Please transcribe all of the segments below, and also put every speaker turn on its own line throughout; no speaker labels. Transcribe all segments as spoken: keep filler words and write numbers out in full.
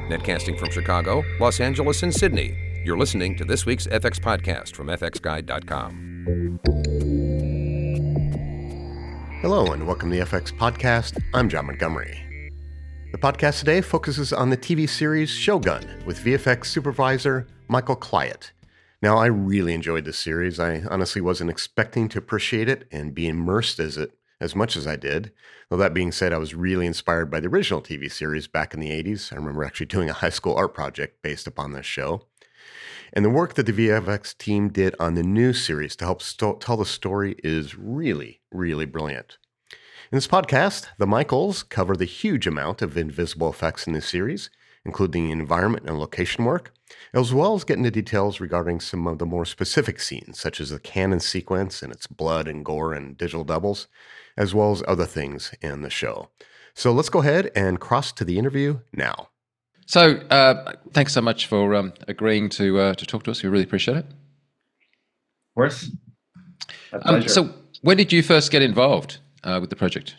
Netcasting from Chicago, Los Angeles, and Sydney, you're listening to this week's F X Podcast from F X Guide dot com.
Hello and welcome to the F X Podcast. I'm John Montgomery. The podcast today focuses on the T V series Shogun with V F X supervisor Michael Clyatt. Now, I really enjoyed this series. I honestly wasn't expecting to appreciate it and be immersed as it as much as I did. Though that being said, I was really inspired by the original T V series back in the eighties. I remember actually doing a high school art project based upon this show. And the work that the V F X team did on the new series to help st- tell the story is really, really brilliant. In this podcast, the Michaels cover the huge amount of invisible effects in this series, including environment and location work, as well as get into details regarding some of the more specific scenes, such as the cannon sequence and its blood and gore and digital doubles, as well as other things in the show. So let's go ahead and cross to the interview now.
So uh, thanks so much for um, agreeing to uh, to talk to us. We really appreciate it.
Of course. My
Um,
pleasure.
so when did you first get involved uh, with the project?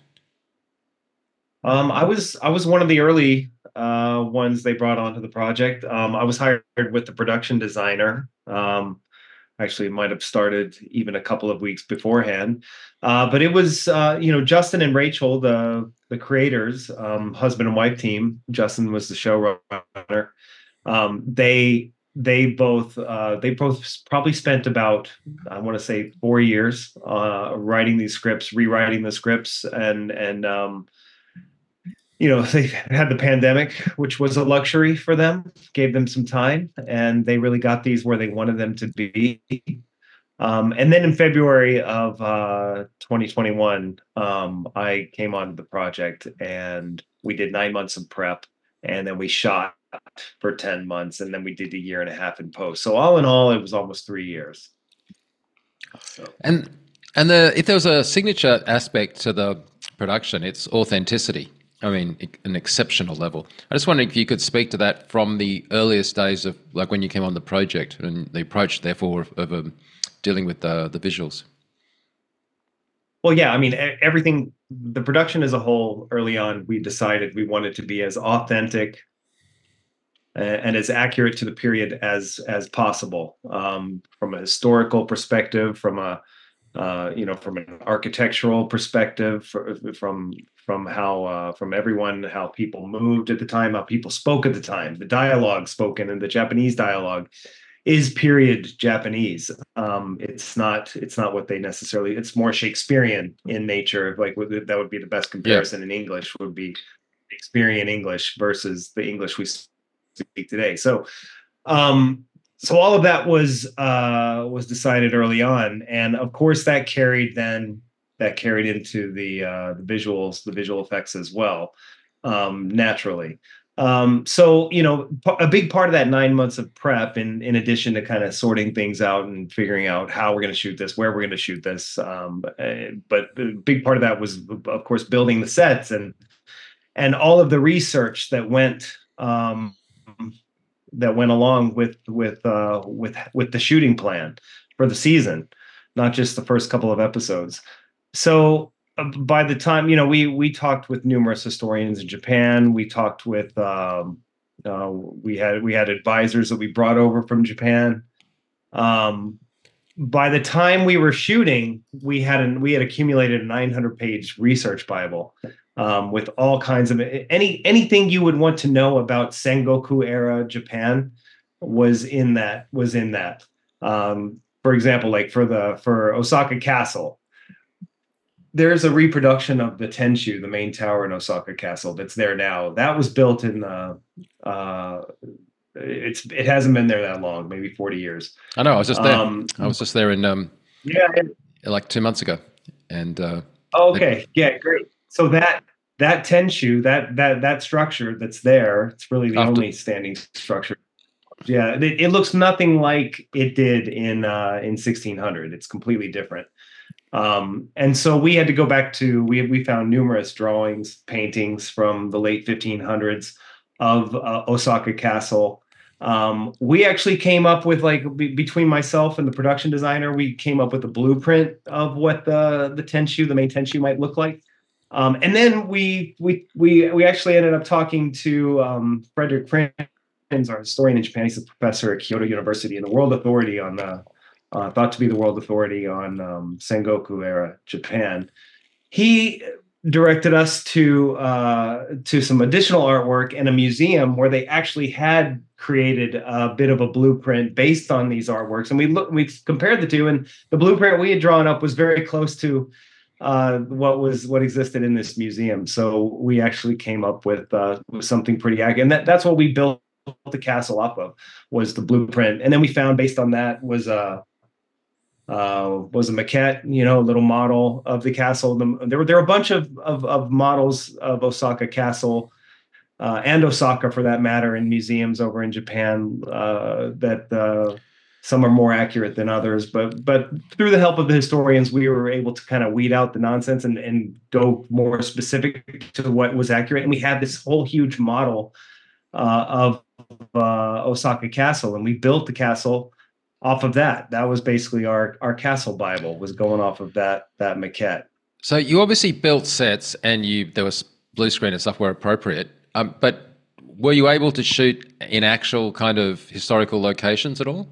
Um, I was I was one of the early uh, ones they brought onto the project. Um, I was hired with the production designer. Um, actually, might have started even a couple of weeks beforehand. Uh, but it was uh, you know Justin and Rachel, the the creators, um, husband and wife team. Justin was the showrunner. Um, they they both uh, they both probably spent about I want to say four years uh, writing these scripts, rewriting the scripts, and and um, you know, they had the pandemic, which was a luxury for them, gave them some time, and they really got these where they wanted them to be. Um, and then in February of uh, twenty twenty-one, um, I came onto the project and we did nine months of prep, and then we shot for ten months, and then we did a year and a half in post. So all in all, it was almost three years. So.
And and the if there was a signature aspect to the production, it's authenticity. I mean, an exceptional level. I just wondering if you could speak to that from the earliest days of, like, when you came on the project and the approach, therefore, of, of um, dealing with the, the visuals.
Well, yeah, I mean, e- everything, the production as a whole, early on, we decided we wanted to be as authentic and, and as accurate to the period as as possible, um, from a historical perspective, from a uh, you know, from an architectural perspective, for, from from how uh, from everyone, how people moved at the time, how people spoke at the time, the dialogue spoken in the Japanese dialogue is period Japanese. Um, it's not it's not what they necessarily. It's more Shakespearean in nature. Like that would be the best comparison. Yeah. In English would be Shakespearean English versus the English we speak today. So. Um, So all of that was uh, was decided early on, and of course that carried then that carried into the uh, the visuals, the visual effects as well, um, naturally. Um, so you know, a big part of that nine months of prep, in in addition to kind of sorting things out and figuring out how we're going to shoot this, where we're going to shoot this, um, but a big part of that was, of course, building the sets and and all of the research that went. Um, that went along with with uh, with with the shooting plan for the season, not just the first couple of episodes. So uh, by the time, you know, we we talked with numerous historians in Japan. We talked with um, uh, we had we had advisors that we brought over from Japan. Um, by the time we were shooting, we had an, we had accumulated a nine hundred page research Bible. Um, with all kinds of any anything you would want to know about Sengoku era Japan was in that was in that. Um, for example, like for the for Osaka Castle, there's a reproduction of the Tenshu, the main tower in Osaka Castle, that's there now. That was built in the. Uh, it's it hasn't been there that long, maybe forty years.
I know. I was just there.
Um,
I was just there in um,
yeah,
like two months ago, and uh,
oh, okay, yeah, great. So that that Tenshu, that that that structure that's there, it's really the
After-
only standing structure. Yeah, it, it looks nothing like it did in uh, in sixteen hundred. It's completely different. Um, and so we had to go back to we we found numerous drawings, paintings from the late fifteen hundreds of uh, Osaka Castle. Um, we actually came up with, like, be, between myself and the production designer, we came up with a blueprint of what the the Tenshu, the main Tenshu, might look like. Um, and then we we we we actually ended up talking to um, Frederick Prinz, our historian in Japan. He's a professor at Kyoto University and the world authority on the uh, thought to be the world authority on um, Sengoku era Japan. He directed us to uh, to some additional artwork in a museum where they actually had created a bit of a blueprint based on these artworks, and we looked, we compared the two, and the blueprint we had drawn up was very close to uh, what was what existed in this museum. So we actually came up with uh, with something pretty accurate, and that, that's what we built the castle off of, was the blueprint, and then we found based on that was a uh, Uh, was a maquette, you know, a little model of the castle. The, there were there were a bunch of of, of models of Osaka Castle uh, and Osaka, for that matter, in museums over in Japan uh, that uh, some are more accurate than others. But but through the help of the historians, we were able to kind of weed out the nonsense and, and go more specific to what was accurate. And we had this whole huge model uh, of uh, Osaka Castle, and we built the castle off of that. That was basically our our castle Bible, was going off of that that maquette.
So you obviously built sets, and you there was blue screen and stuff where appropriate. Um, but were you able to shoot in actual kind of historical locations at all?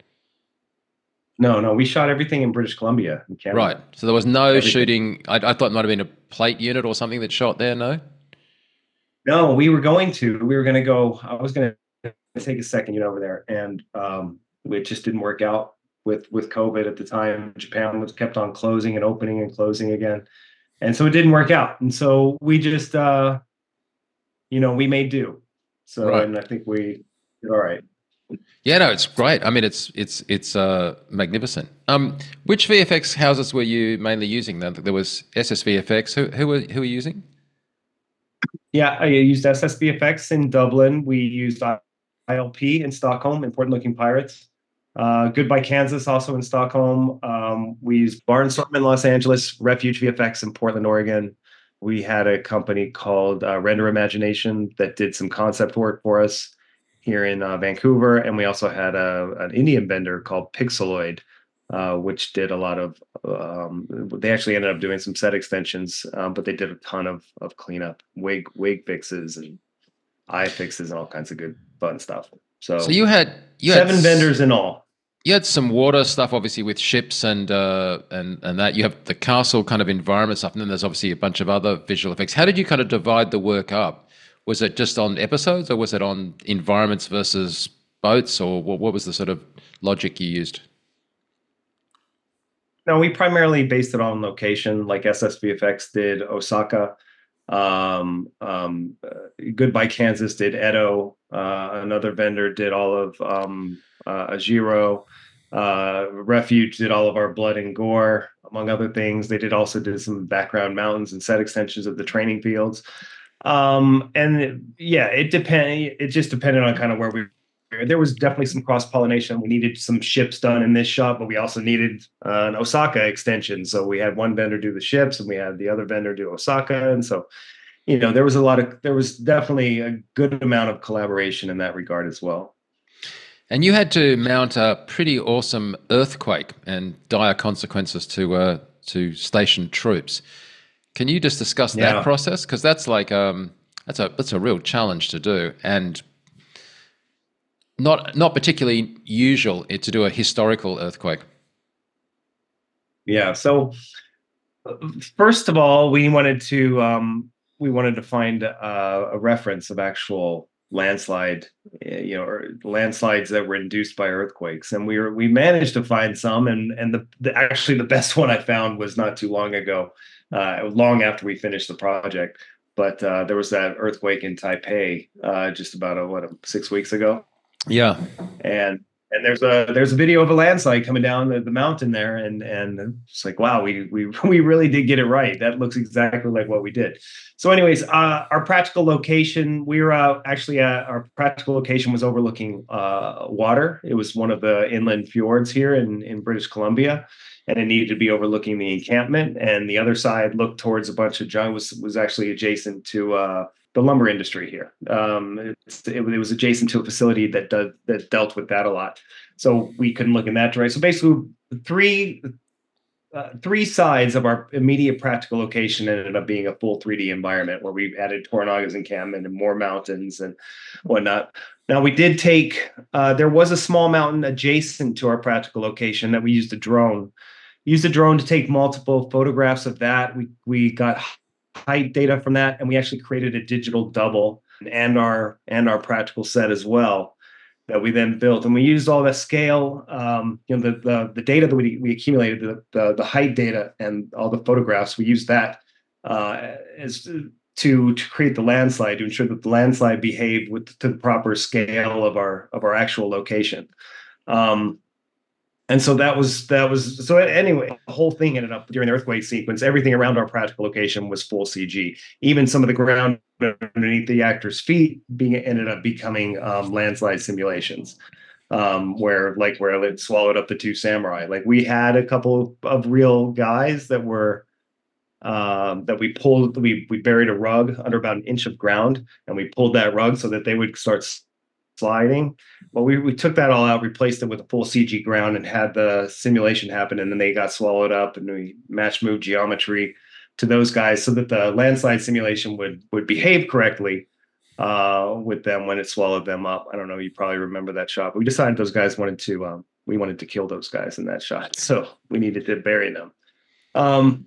No, no, we shot everything in British Columbia, in Canada.
Right. So there was no
everything.
shooting. I, I thought it might have been a plate unit or something that shot there. No.
No, we were going to. We were going to go. I was going to take a second unit over there, and um, it just didn't work out with with COVID at the time. Japan was kept on closing and opening and closing again, and so it didn't work out. And so we just, uh, you know, we made do. So right. And I think we did all right.
Yeah, no, it's great. I mean, it's it's it's uh, magnificent. Um, which V F X houses were you mainly using? There was S S V F X. Who who were who were you using?
Yeah, I used S S V F X in Dublin. We used I L P in Stockholm, Important Looking Pirates. Uh, Goodbye Kansas, also in Stockholm. Um, we used Barnstorm in Los Angeles, Refuge V F X in Portland, Oregon. We had a company called uh, Render Imagination that did some concept work for us here in uh, Vancouver. And we also had a, an Indian vendor called Pixeloid, uh, which did a lot of, um, they actually ended up doing some set extensions, um, but they did a ton of, of cleanup, wig, wig fixes and eye fixes and all kinds of good fun stuff. So,
so you had you
seven
had,
vendors in all.
You had some water stuff, obviously, with ships and uh, and and that. You have the castle kind of environment stuff, and then there's obviously a bunch of other visual effects. How did you kind of divide the work up? Was it just on episodes, or was it on environments versus boats, or what, what was the sort of logic you used?
No, we primarily based it on location, like S S V F X did Osaka. Um, um, uh, Goodbye Kansas did Edo. Uh, another vendor did all of um, uh, Ajiro. Uh, Refuge did all of our blood and gore, among other things. They did also did some background mountains and set extensions of the training fields. Um, and it, yeah, it depend. It just depended on kind of where we were. There was definitely some cross pollination. We needed some ships done in this shop, but we also needed uh, an Osaka extension. So we had one vendor do the ships, and we had the other vendor do Osaka. And so, you know, there was a lot of, there was definitely a good amount of collaboration in that regard as well.
And you had to mount a pretty awesome earthquake and dire consequences to uh, to stationed troops. Can you just discuss
yeah.
that process? Because that's like um, that's a that's a real challenge to do, and not not particularly usual to do a historical earthquake.
Yeah. So first of all, we wanted to um, we wanted to find uh, a reference of actual landslide, you know, or landslides that were induced by earthquakes, and we were we managed to find some, and and the, the actually the best one I found was not too long ago, uh, long after we finished the project. But uh, there was that earthquake in Taipei uh, just about a, what six weeks ago.
Yeah,
and and there's a there's a video of a landslide coming down the, the mountain there, and and it's like, wow, we we we really did get it right. That looks exactly like what we did. So, anyways, uh, our practical location, we were uh, actually uh, our practical location was overlooking uh, water. It was one of the inland fjords here in in British Columbia, and it needed to be overlooking the encampment. And the other side looked towards a bunch of jungle. Was was actually adjacent to Uh, the lumber industry here. Um, it's, it, it was adjacent to a facility that did, that dealt with that a lot. So we couldn't look in that direction. So basically, three uh, three sides of our immediate practical location ended up being a full three D environment where we added Toranagas encampment and more mountains and whatnot. Now we did take, uh, there was a small mountain adjacent to our practical location that we used a drone. Used a drone to take multiple photographs of that. We we got height data from that, and we actually created a digital double and our and our practical set as well that we then built. And we used all the scale, um, you know, the, the the data that we we accumulated, the, the the height data and all the photographs. We used that uh, as to to create the landslide, to ensure that the landslide behaved with to the proper scale of our of our actual location. Um, And so that was, that was, so anyway, the whole thing ended up during the earthquake sequence, everything around our practical location was full C G. Even some of the ground underneath the actors' feet being ended up becoming um, landslide simulations, um, where like where it swallowed up the two samurai. Like we had a couple of real guys that were, um, that we pulled, we, we buried a rug under about an inch of ground, and we pulled that rug so that they would start sliding. Well, we, we took that all out, replaced it with a full C G ground, and had the simulation happen, and then they got swallowed up, and we match moved geometry to those guys so that the landslide simulation would would behave correctly uh, with them when it swallowed them up. I don't know, you probably remember that shot, but we decided those guys wanted to um, we wanted to kill those guys in that shot, so we needed to bury them. Um,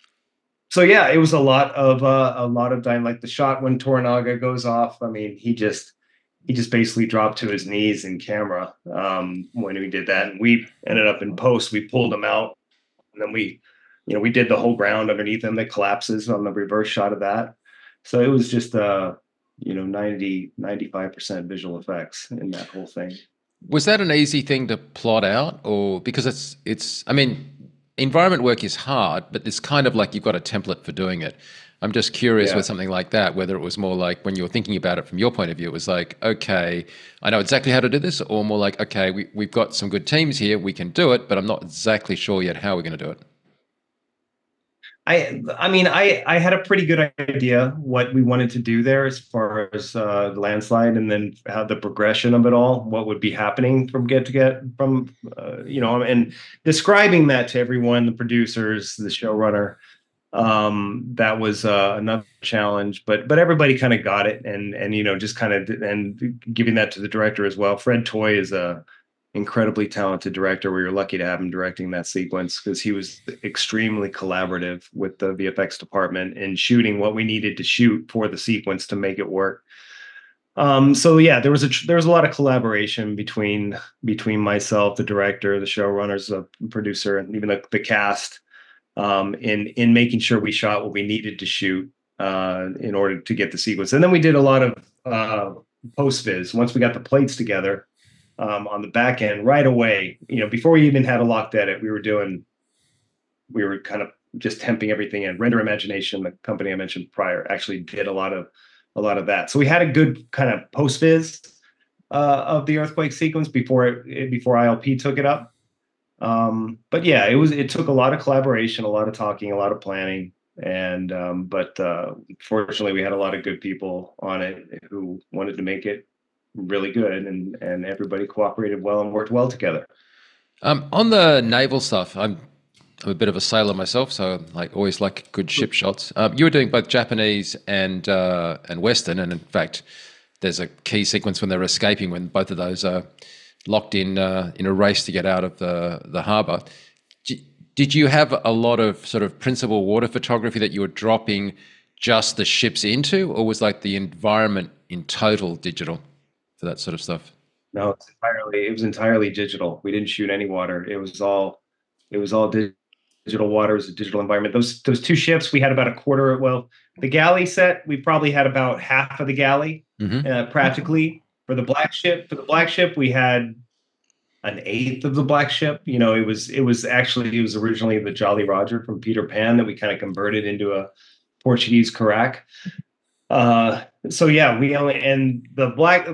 so yeah, it was a lot of uh, a lot of time. Like the shot when Toranaga goes off, I mean, he just he just basically dropped to his knees in camera um, when we did that. And we ended up in post, we pulled him out, and then we, you know, we did the whole ground underneath him that collapses on the reverse shot of that. So it was just, uh, you know, ninety, ninety-five percent visual effects in that whole thing.
Was that an easy thing to plot out, or because it's, it's, I mean, environment work is hard, but it's kind of like you've got a template for doing it. I'm just curious yeah. with something like that, whether it was more like when you were thinking about it from your point of view, it was like, okay, I know exactly how to do this, or more like, okay, we, we've got some good teams here, we can do it, but I'm not exactly sure yet how we're going to do it.
I I mean, I, I had a pretty good idea what we wanted to do there as far as uh, the landslide, and then how the progression of it all, what would be happening from get to get from, uh, you know, and describing that to everyone, the producers, the showrunner. Um, that was uh, another challenge, but but everybody kind of got it, and and you know just kind of and giving that to the director as well. Fred Toy is a incredibly talented director. We were lucky to have him directing that sequence because he was extremely collaborative with the V F X department in shooting what we needed to shoot for the sequence to make it work. Um, so yeah, there was a there was a lot of collaboration between between myself, the director, the showrunners, the producer, and even the, the cast. Um, in in making sure we shot what we needed to shoot uh, in order to get the sequence. And then we did a lot of uh, post-viz. Once we got the plates together um, on the back end right away, you know, before we even had a locked edit, we were doing, we were kind of just temping everything in. Render Imagination, the company I mentioned prior, actually did a lot of a lot of that. So we had a good kind of post-viz uh, of the earthquake sequence before it, before I L P took it up. Um, but yeah, it was, it took a lot of collaboration, a lot of talking, a lot of planning. And, um, but, uh, fortunately we had a lot of good people on it who wanted to make it really good, and, and everybody cooperated well and worked well together.
Um, on the naval stuff, I'm, I'm a bit of a sailor myself, so like always like good ship shots. Um, you were doing both Japanese and, uh, and Western. And in fact, there's a key sequence when they're escaping, when both of those are locked in uh, in a race to get out of the, the harbour. Did you have a lot of sort of principal water photography that you were dropping just the ships into, or was like the environment in total digital for that sort of stuff?
No, it's entirely, it was entirely digital. We didn't shoot any water. It was all, it was all digital water. It was a digital environment. Those those two ships, we had about a quarter. Well, the galley set, we probably had about half of the galley, mm-hmm. uh, practically. For the black ship, for the black ship, we had an eighth of the black ship. You know, it was it was actually it was originally the Jolly Roger from Peter Pan that we kind of converted into a Portuguese carack. Uh, so yeah, we only and the black.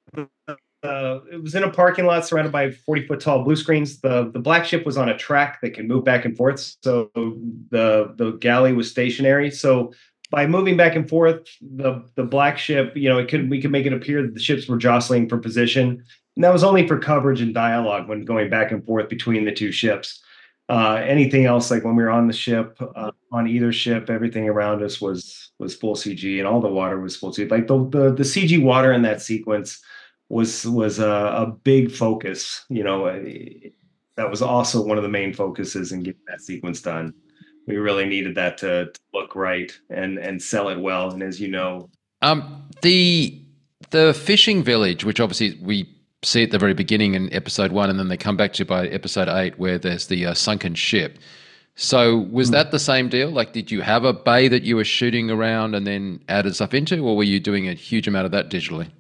Uh, it was in a parking lot surrounded by forty foot tall blue screens. The the black ship was on a track that can move back and forth. So the the galley was stationary. So by moving back and forth, the the black ship, you know, it could we could make it appear that the ships were jostling for position, and that was only for coverage and dialogue when going back and forth between the two ships. Uh, anything else, like when we were on the ship, uh, on either ship, everything around us was was full C G, and all the water was full C G. Like the the, the C G water in that sequence was was a, a big focus. You know, uh, that was also one of the main focuses in getting that sequence done. We really needed that to, to look right and and sell it well. And as you know,
Um, the the fishing village, which obviously we see at the very beginning in episode one, and then they come back to by episode eight, where there's the uh, sunken ship. So was that the same deal? Like, did you have a bay that you were shooting around and then added stuff into, or were you doing a huge amount of that digitally?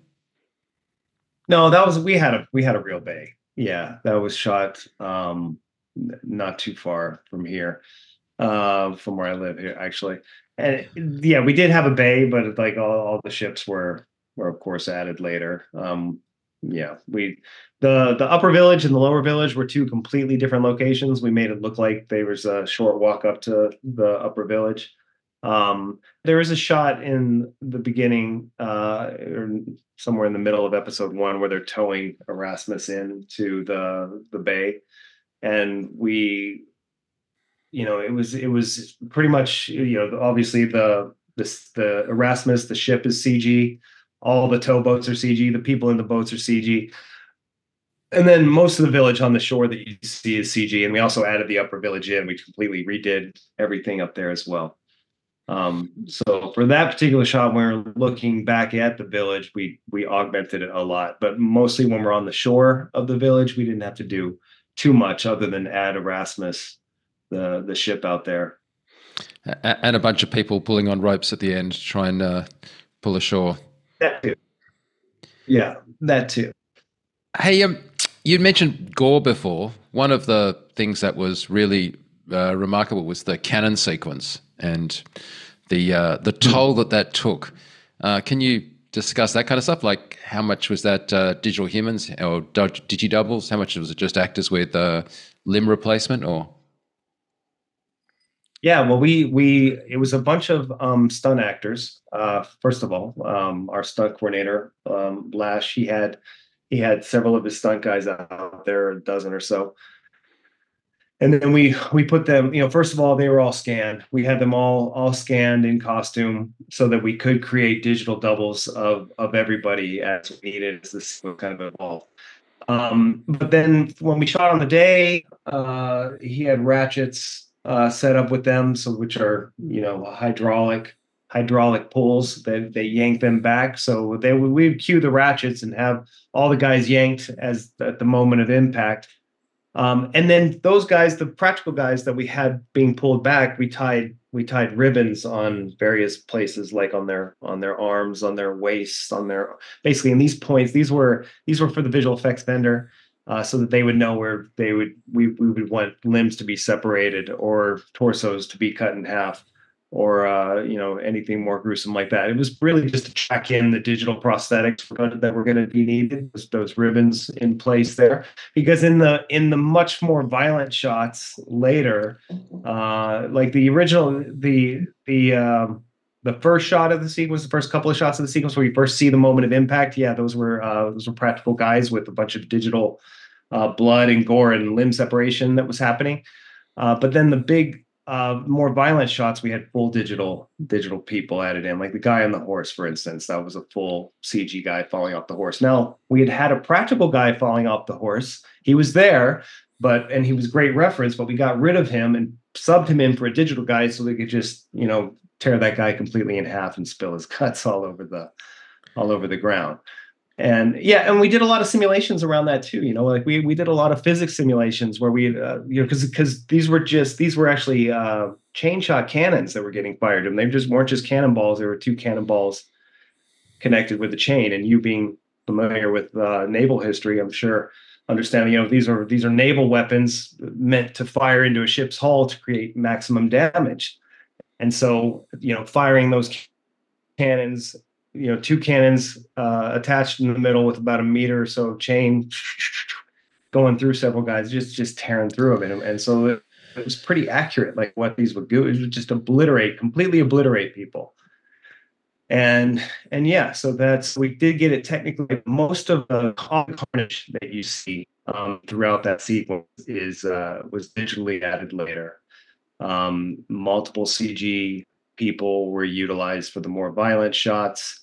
no, that was we had a we had a real bay. Yeah, that was shot um, not too far from here, uh, from where I live here, actually. And yeah, we did have a bay, but like all, all the ships were were of course added later. Um, yeah, we the the upper village and the lower village were two completely different locations. We made it look like there was a short walk up to the upper village. Um, there is a shot in the beginning, uh, or somewhere in the middle of episode one, where they're towing Erasmus into the the bay, and we, you know, it was it was pretty much, you know, obviously the this the Erasmus, the ship is C G, all the towboats are C G, the people in the boats are C G, and then most of the village on the shore that you see is C G. And we also added the upper village in. We completely redid everything up there as well. Um, so for that particular shot, when we're looking back at the village, we we augmented it a lot. But mostly when we're on the shore of the village, we didn't have to do too much other than add Erasmus, the the ship out there.
And a bunch of people pulling on ropes at the end to try and uh, pull ashore.
That too. Yeah, that too.
Hey, um, you'd mentioned gore before. One of the things that was really uh, remarkable was the cannon sequence and the uh, the toll that that took. Uh, can you discuss that kind of stuff? Like, how much was that uh, digital humans or digi doubles? How much was it just actors with uh, limb replacement? Or
yeah, well, we we it was a bunch of um, stunt actors. Uh, first of all, um, our stunt coordinator, um, Lash, he had he had several of his stunt guys out there, a dozen or so. And then we we put them, you know, first of all, they were all scanned. We had them all all scanned in costume so that we could create digital doubles of of everybody as we needed as this kind of evolved. Um, but then when we shot on the day, uh, he had ratchets uh, set up with them, so which are, you know, hydraulic hydraulic pulls that they yank them back. So they we'd cue the ratchets and have all the guys yanked as at the moment of impact. Um, and then those guys, the practical guys that we had being pulled back, we tied we tied ribbons on various places, like on their on their arms, on their waists, on their basically. And these points, these were these were for the visual effects vendor, uh, so that they would know where they would we we would want limbs to be separated or torsos to be cut in half, or uh, you know, anything more gruesome like that. It was really just to track in the digital prosthetics that were going to be needed, those, those ribbons in place there. Because in the in the much more violent shots later, uh, like the original, the the um, the first shot of the sequence, the first couple of shots of the sequence where you first see the moment of impact, yeah, those were uh, those were practical guys with a bunch of digital uh, blood and gore and limb separation that was happening. Uh, but then the big Uh, more violent shots, we had full digital digital people added in, like the guy on the horse, for instance. That was a full C G guy falling off the horse. Now, we had had a practical guy falling off the horse. He was there, but and he was great reference, but we got rid of him and subbed him in for a digital guy so they could just, you know, tear that guy completely in half and spill his guts all over the all over the ground. And yeah, and we did a lot of simulations around that too. You know, like we we did a lot of physics simulations where we, uh, you know, because because these were just these were actually uh, chain shot cannons that were getting fired, and they just weren't just cannonballs. There were two cannonballs connected with the chain. And you being familiar with uh, naval history, I'm sure understanding, you know, these are these are naval weapons meant to fire into a ship's hull to create maximum damage. And so, you know, firing those cannons, you know, two cannons uh, attached in the middle with about a meter or so of chain going through several guys, just just tearing through them. And, and so it, it was pretty accurate, like what these would do. It would just obliterate, completely obliterate people. And and yeah, so that's, we did get it technically. Most of the carnage that you see um, throughout that sequence is uh, was digitally added later. Um, multiple C G people were utilized for the more violent shots,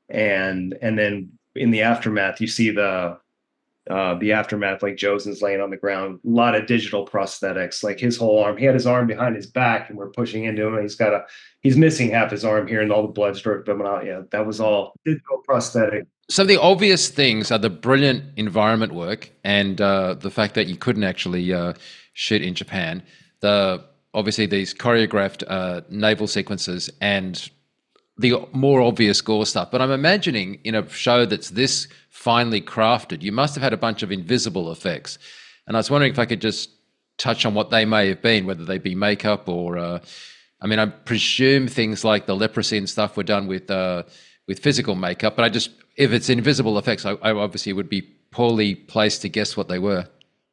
and and then in the aftermath, you see the uh, the aftermath, like Josen's laying on the ground, a lot of digital prosthetics, like his whole arm. He had his arm behind his back, and we're pushing into him. And he's got a, he's missing half his arm here, and all the blood started coming out. Yeah, that was all digital prosthetic.
So the obvious things are the brilliant environment work and uh, the fact that you couldn't actually uh, shoot in Japan. The obviously these choreographed uh, naval sequences and the more obvious gore stuff. But I'm imagining in a show that's this finely crafted, you must have had a bunch of invisible effects. And I was wondering if I could just touch on what they may have been, whether they be makeup or, uh, I mean, I presume things like the leprosy and stuff were done with uh, with physical makeup. But I just, if it's invisible effects, I, I obviously would be poorly placed to guess what they were.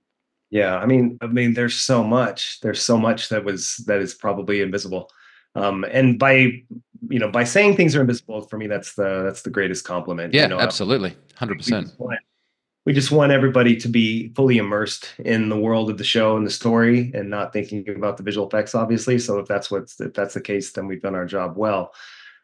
Yeah, I mean, I mean, there's so much. There's so much that was that is probably invisible. Um, and by you know by saying things are invisible, for me, that's the that's the greatest compliment.
Yeah,
you know,
absolutely, one hundred
we
percent.
just, want, we just want everybody to be fully immersed in the world of the show and the story, and not thinking about the visual effects, obviously. So if that's what's if that's the case, then we've done our job well.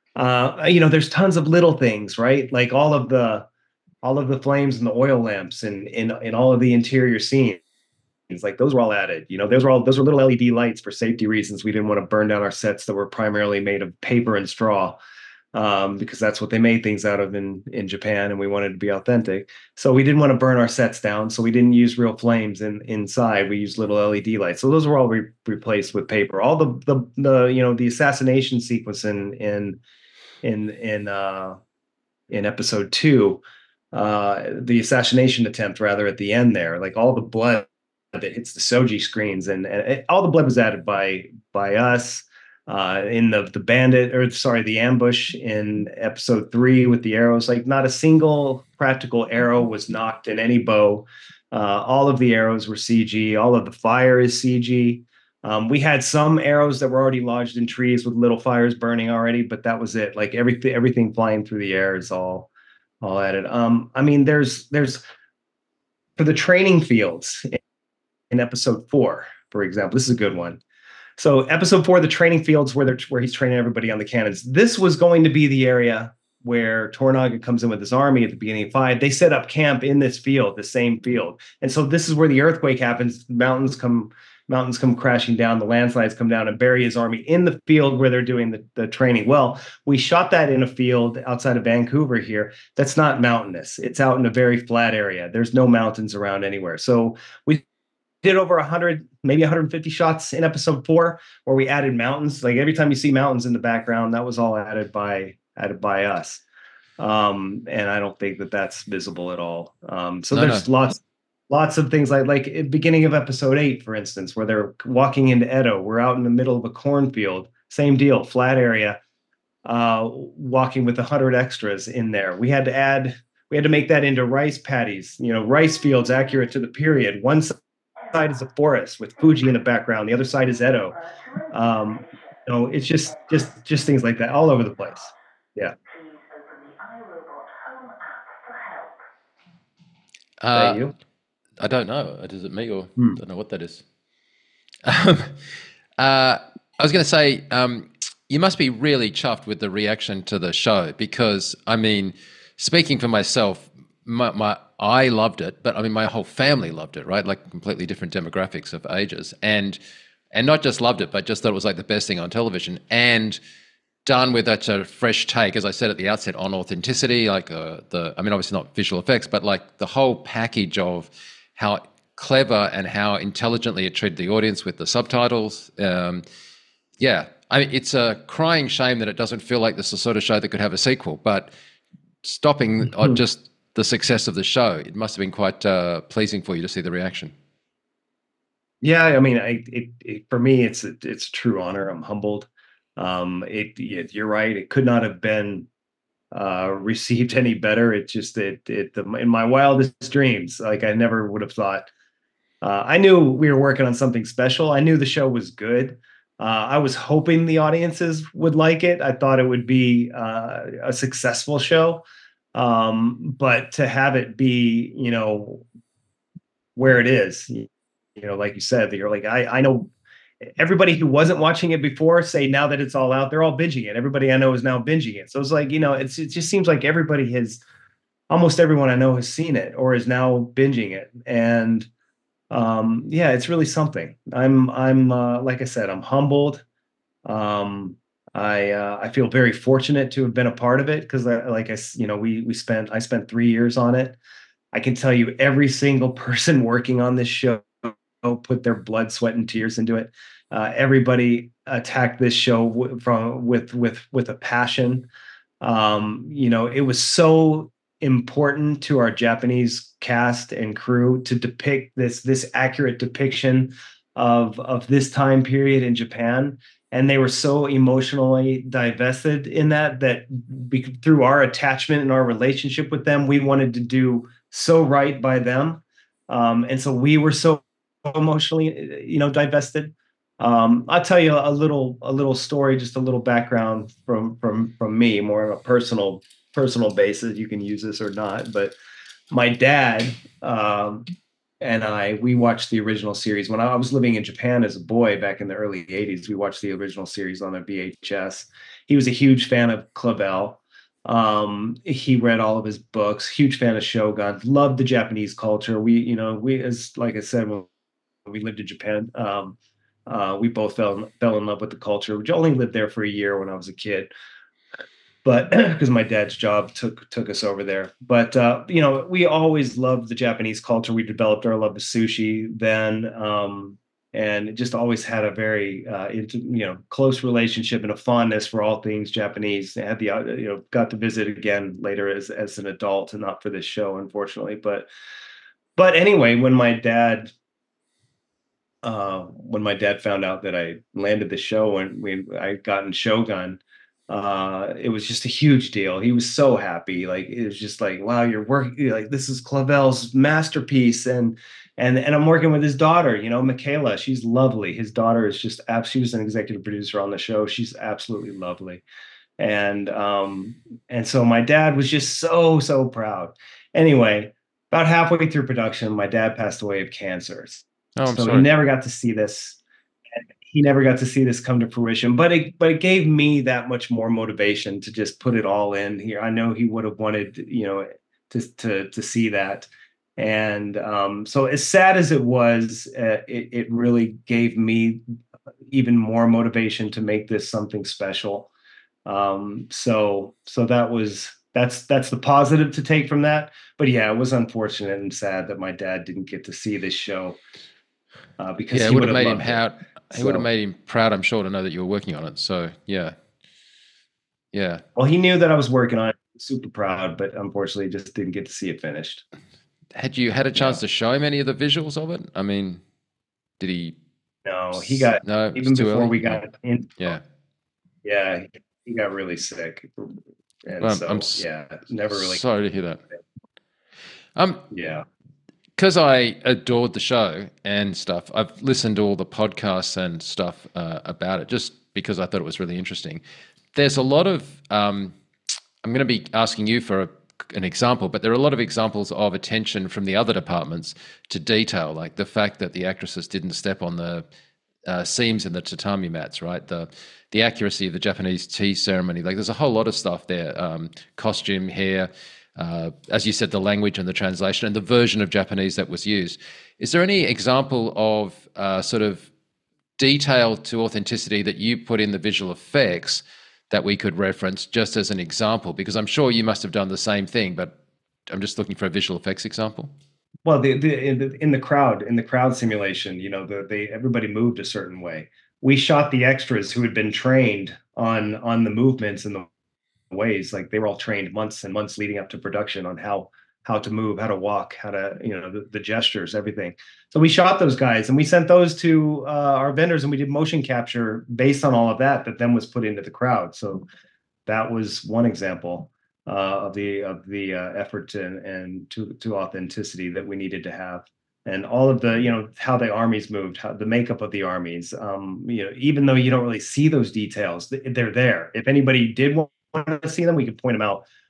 Uh, you know, there's tons of little things, right? Like all of the all of the flames and the oil lamps and in in all of the interior scenes. Like those were all added, you know, those were all those were little L E D lights for safety reasons. We didn't want to burn down our sets that were primarily made of paper and straw, um, because that's what they made things out of in in Japan, and we wanted to be authentic. So we didn't want to burn our sets down. So we didn't use real flames in inside. We used little L E D lights. So those were all re- replaced with paper. All the the the you know the assassination sequence in in in in uh, in episode two, uh, the assassination attempt rather at the end there, like all the blood that hits the Soji screens, and, and it, all the blood was added by by us uh, in the the bandit, or sorry, the ambush in episode three with the arrows. Like not a single practical arrow was knocked in any bow. Uh, all of the arrows were C G. All of the fire is C G. Um, we had some arrows that were already lodged in trees with little fires burning already, but that was it. Like everything, everything flying through the air is all all added. Um, I mean, there's there's for the training fields. In episode four, for example, this is a good one. So episode four, the training fields where they're where he's training everybody on the cannons. This was going to be the area where Toranaga comes in with his army at the beginning of five. They set up camp in this field, the same field. And so this is where the earthquake happens. Mountains come, mountains come crashing down, the landslides come down and bury his army in the field where they're doing the, the training. Well, we shot that in a field outside of Vancouver here. That's not mountainous. It's out in a very flat area. There's no mountains around anywhere. So we did over one hundred, maybe one hundred fifty shots in episode four, where we added mountains. Like every time you see mountains in the background, that was all added by added by us. Um, and I don't think that that's visible at all. Um, so no, there's no. lots lots of things like like at beginning of episode eight, for instance, where they're walking into Edo. We're out in the middle of a cornfield. Same deal, flat area. Uh, walking with a hundred extras in there. We had to add. We had to make that into rice paddies. You know, rice fields accurate to the period. One side is a forest with Fuji in the background. The other side is Edo. Um, you know, it's just, just, just things like that all over the place. Yeah.
Uh,
you?
I don't know. Is it me or
hmm.
I don't know what that is. Um, uh, I was going to say, um, you must be really chuffed with the reaction to the show because, I mean, speaking for myself, my, my I loved it, but I mean, my whole family loved it, right? Like completely different demographics of ages, and and not just loved it, but just thought it was like the best thing on television, and done with such a fresh take, as I said at the outset, on authenticity, like uh, the, I mean, obviously not visual effects, but like the whole package of how clever and how intelligently it treated the audience with the subtitles. Um, yeah, I mean, it's a crying shame that it doesn't feel like this is the sort of show that could have a sequel, but stopping mm-hmm. on just the success of the show, it must have been quite uh, pleasing for you to see the reaction.
Yeah, I mean, I, it, it, for me, it's a, it's a true honor. I'm humbled. Um, it, it, you're right. It could not have been uh, received any better. It just, it, it, the, in my wildest dreams, like I never would have thought. Uh, I knew we were working on something special. I knew the show was good. Uh, I was hoping the audiences would like it. I thought it would be uh, a successful show. Um, but to have it be, you know, where it is. You know, like you said, that you're like, I, I know everybody who wasn't watching it before say now that it's all out, they're all binging it. Everybody I know is now binging it. So it's like, you know, it's, it just seems like everybody has, almost everyone I know has seen it or is now binging it. And um, yeah, it's really something. I'm, I'm, uh, like I said, I'm humbled. Um, I, uh, I feel very fortunate to have been a part of it because, like I, you know, we we spent I spent three years on it. I can tell you, every single person working on this show put their blood, sweat, and tears into it. Uh, everybody attacked this show w- from with with with a passion. Um, you know, it was so important to our Japanese cast and crew to depict this this accurate depiction of of this time period in Japan. And they were so emotionally divested in that that we, through our attachment and our relationship with them, we wanted to do so right by them, um, and so we were so emotionally, you know, divested. Um, I'll tell you a little a little story, just a little background from from from me, more on a personal personal basis. You can use this or not, but my dad. Um, and I, we watched the original series when I was living in Japan as a boy back in the early eighties. We watched the original series on a V H S. He was a huge fan of Clavel. Um, he read all of his books, huge fan of Shogun, loved the Japanese culture. We, you know, we, as like I said, when we lived in Japan, um, uh, we both fell, fell in love with the culture. We only lived there for a year when I was a kid, but because my dad's job took took us over there. But uh, you know, we always loved the Japanese culture. We developed our love of sushi then, um, and just always had a very uh, into, you know, close relationship and a fondness for all things Japanese. I had the uh, you know got to visit again later as as an adult, and not for this show, unfortunately. But but anyway, when my dad. Uh, when my dad found out that I landed the show and we I gotten Shogun, uh it was just a huge deal. He was so happy. Like, it was just like, wow, you're working, like, this is Clavel's masterpiece. And and and I'm working with his daughter, you know, Michaela. She's lovely. His daughter is just ab- she was an executive producer on the show. She's absolutely lovely. And um and so my dad was just so so proud. Anyway, about halfway through production, my dad passed away of cancer.
Oh, I'm
So he
sorry.
never got to see this he never got to see this come to fruition, but it but it gave me that much more motivation to just put it all in here. I know he would have wanted, you know, to to to see that. And um, so as sad as it was, uh, it it really gave me even more motivation to make this something special. Um, so so that was that's that's the positive to take from that. But yeah, it was unfortunate and sad that my dad didn't get to see this show uh, because
Yeah, it
he
would
would
have
have
made him
loved it.
proud. He would have
So.
made him proud, I'm sure, to know that you were working on it. So yeah, yeah.
Well, he knew that I was working on it, super proud, but unfortunately just didn't get to see it finished.
Had you had a chance
Yeah.
to show him any of the visuals of it? I mean, did he?
No, he got,
No,
even
it's too
before
early.
we got in,
Yeah.
yeah, he got really sick. And
Well,
so,
I'm s-
yeah, never really,
sorry to hear that. Um,
yeah.
because I adored the show and stuff, I've listened to all the podcasts and stuff uh, about it just because I thought it was really interesting. There's a lot of, um, I'm going to be asking you for a, an example, but there are a lot of examples of attention from the other departments to detail, like the fact that the actresses didn't step on the uh, seams in the tatami mats, right? The the accuracy of the Japanese tea ceremony. Like, there's a whole lot of stuff there. Um, costume, hair, uh, as you said, the language and the translation and the version of Japanese that was used. Is there any example of uh, sort of detail to authenticity that you put in the visual effects that we could reference just as an example? Because I'm sure you must have done the same thing, but I'm just looking for a visual effects example.
Well, the, the, in the in the crowd, in the crowd simulation, you know, the, they everybody moved a certain way. We shot the extras who had been trained on on the movements and the ways. Like, they were all trained months and months leading up to production on how how to move, how to walk, how to, you know, the, the gestures, everything. So we shot those guys and we sent those to uh, our vendors, and we did motion capture based on all of that that then was put into the crowd. So that was one example uh, of the of the uh, effort and and to to authenticity that we needed to have. And all of the, you know, how the armies moved, how the makeup of the armies, um, you know, even though you don't really see those details, they're there. If anybody did want to see them, we could point them out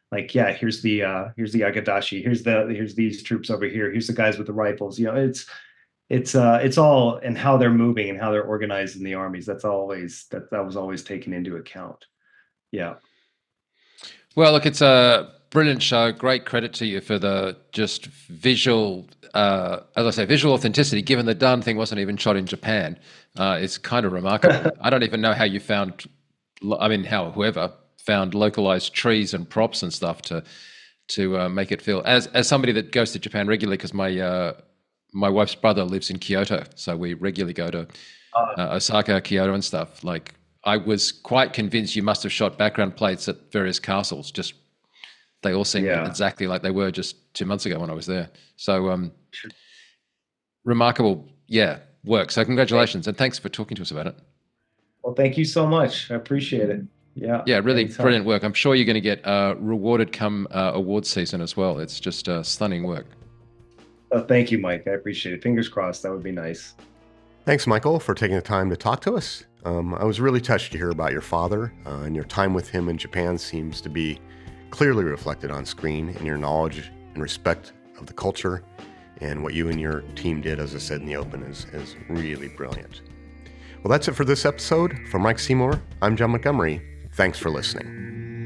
like, yeah, here's the uh, here's the Agadashi, here's the here's these troops over here, here's the guys with the rifles. You know, it's it's uh, it's all and how they're moving and how they're organized in the armies. That's always that that was always taken into account. Yeah.
Well, look, it's a brilliant show. Great credit to you for the just visual, uh, as I say, visual authenticity, given the darn thing wasn't even shot in Japan. Uh, it's kind of remarkable. I don't even know how you found, I mean, how whoever found localized trees and props and stuff to to uh, make it feel, as as somebody that goes to Japan regularly, because my uh, my wife's brother lives in Kyoto, so we regularly go to uh, Osaka, Kyoto and stuff. Like, I was quite convinced you must have shot background plates at various castles. Just they all seem
Yeah.
exactly like they were just two months ago when I was there. So um, remarkable, yeah, work. So congratulations, and thanks for talking to us about it.
Well, thank you so much. I appreciate it. Yeah.
Yeah, really
Anytime.
brilliant work. I'm sure you're going to get uh, rewarded come uh, awards season as well. It's just uh, stunning work.
Oh, thank you, Mike. I appreciate it. Fingers crossed. That would be nice.
Thanks, Michael, for taking the time to talk to us. Um, I was really touched to hear about your father, uh, and your time with him in Japan seems to be clearly reflected on screen in your knowledge and respect of the culture, and what you and your team did, as I said in the open, is, is really brilliant. Well, that's it for this episode. For Mike Seymour, I'm John Montgomery. Thanks for listening.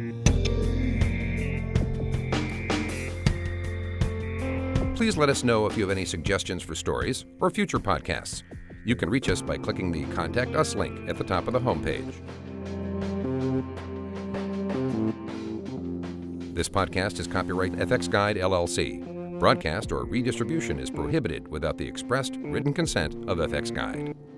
Please let us know if you have any suggestions for stories or future podcasts. You can reach us by clicking the Contact Us link at the top of the homepage. This podcast is copyright F X Guide, L L C. Broadcast or redistribution is prohibited without the expressed written consent of F X Guide.